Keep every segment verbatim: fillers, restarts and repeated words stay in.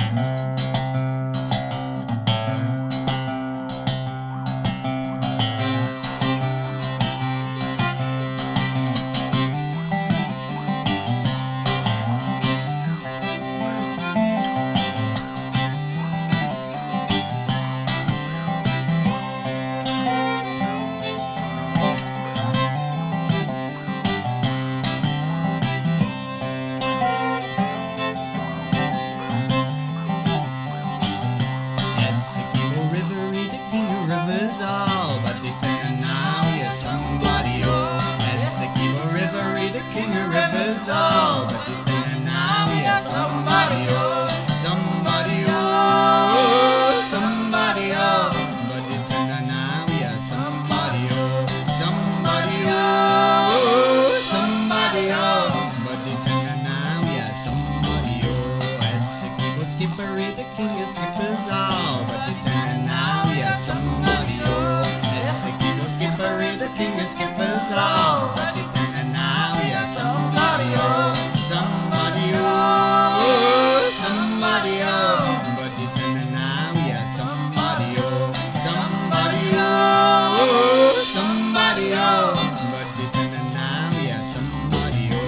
Skippery, the king of skippers all, but the turn now we are somebody oh. Essequibo Skippery, the king of skippers all, but the turn now we are somebody oh. Somebody oh, somebody oh, but the turn now we are somebody oh. Somebody oh, somebody oh, but the turn now we are somebody oh.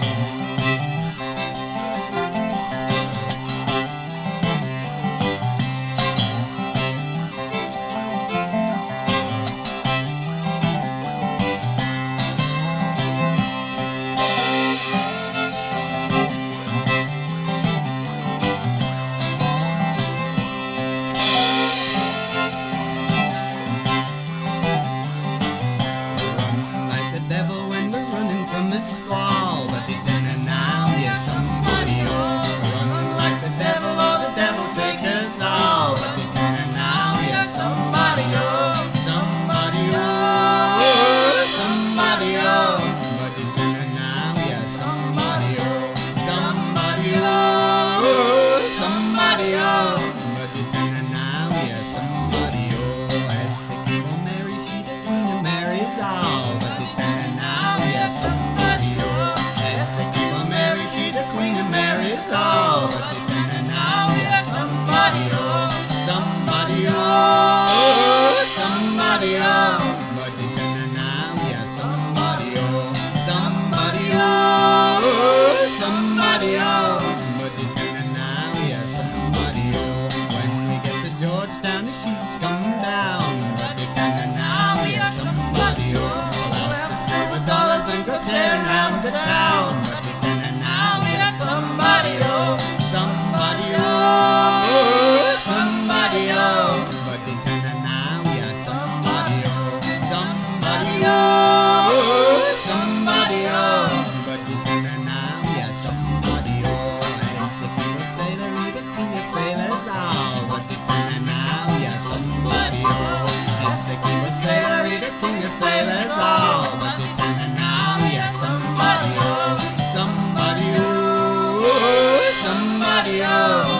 Squall, but they turn now, yeah, somebody oh. Run like the devil, or the devil take us all, but they turn now, yeah, somebody oh. Somebody oh, somebody oh, but they turn now, yeah, somebody oh. Somebody oh, somebody oh, but they turn now, yeah, somebody oh. Essequibo Mary, she the queen of Mary's all, but they turn now, yeah, somebody. Queen of Mary's all, but they turn now, yeah, somebody oh, somebody oh, somebody oh, but they turn now, yeah, somebody oh, somebody oh, somebody oh, but they turn now, yeah, somebody oh. When we get to Georgetown, the sheets come down, but they turn now, yeah, somebody oh. Pull out the silver dollars and go tearing round the town, but they turn now. Somebody oh, somebody oh, somebody oh, but they turn now, yeah, somebody oh, somebody oh, somebody oh, but they turn now, yeah, somebody oh. Essequibo Sailor, the king of sailors all, but they turn now, yeah, somebody oh. Essequibo Sailor, the king of sailors all, but they turn now, yeah, somebody oh, somebody oh. Somebody oh.